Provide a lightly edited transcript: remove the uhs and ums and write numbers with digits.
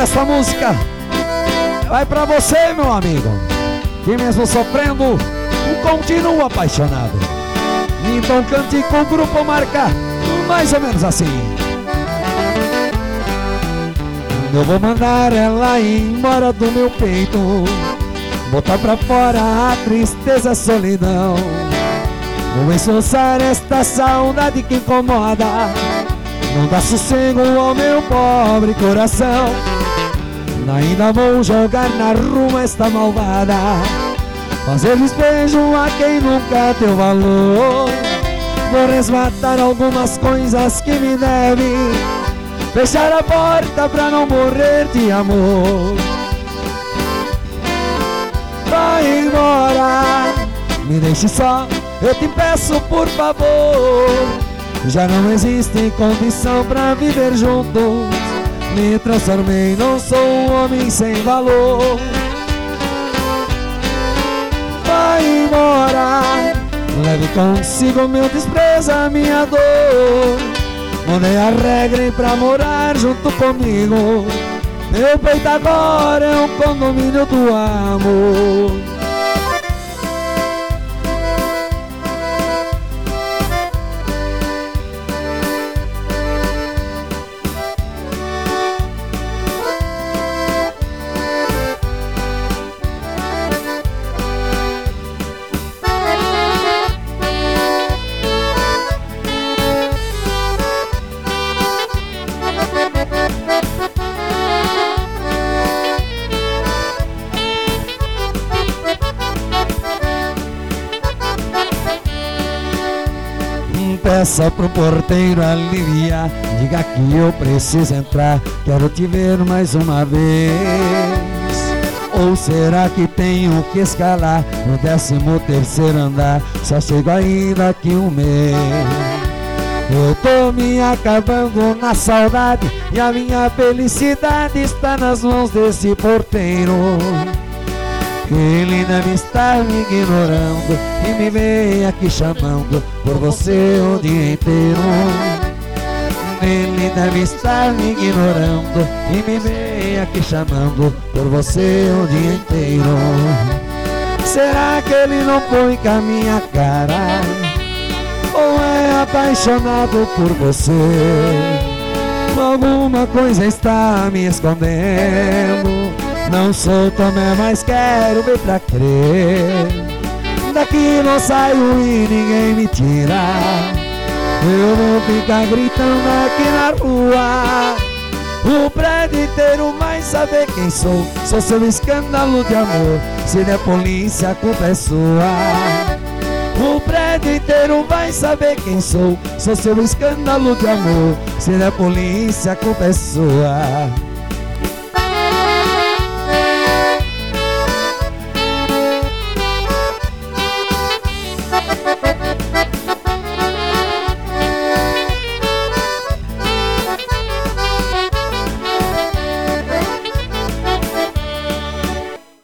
essa música vai pra você, meu amigo, que mesmo sofrendo continua apaixonado. Então cante com o grupo Marca, mais ou menos assim. Eu vou mandar ela ir embora do meu peito, botar pra fora a tristeza, a solidão. Vou expulsar esta saudade que incomoda, não dá sossego ao meu pobre coração. Ainda vou jogar na rua esta malvada, fazer despejo a quem nunca deu valor. Vou resgatar algumas coisas que me devem, fechar a porta pra não morrer de amor. Vai embora, me deixe só, eu te peço por favor. Já não existe condição pra viver juntos, me transformei, não sou um homem sem valor. Vai embora, leve consigo meu desprezo, a minha dor. Mudei a regra pra morar junto comigo, meu peito agora é um condomínio do amor. Peça pro porteiro aliviar, diga que eu preciso entrar, quero te ver mais uma vez. Ou será que tenho que escalar no 13º andar, só chego aí daqui um mês. Eu tô me acabando na saudade e a minha felicidade está nas mãos desse porteiro. Ele deve estar me ignorando e me vem aqui chamando por você o dia inteiro. Ele deve estar me ignorando e me vem aqui chamando por você o dia inteiro. Será que ele não põe com a minha cara, ou é apaixonado por você? Alguma coisa está me escondendo, não sou Tomé, mas quero ver pra crer. Daqui não saio e ninguém me tira, eu vou ficar gritando aqui na rua. O prédio inteiro vai saber quem sou, sou seu escândalo de amor. Se der polícia, a culpa é sua. O prédio inteiro vai saber quem sou, sou seu escândalo de amor. Se der polícia, a culpa é sua.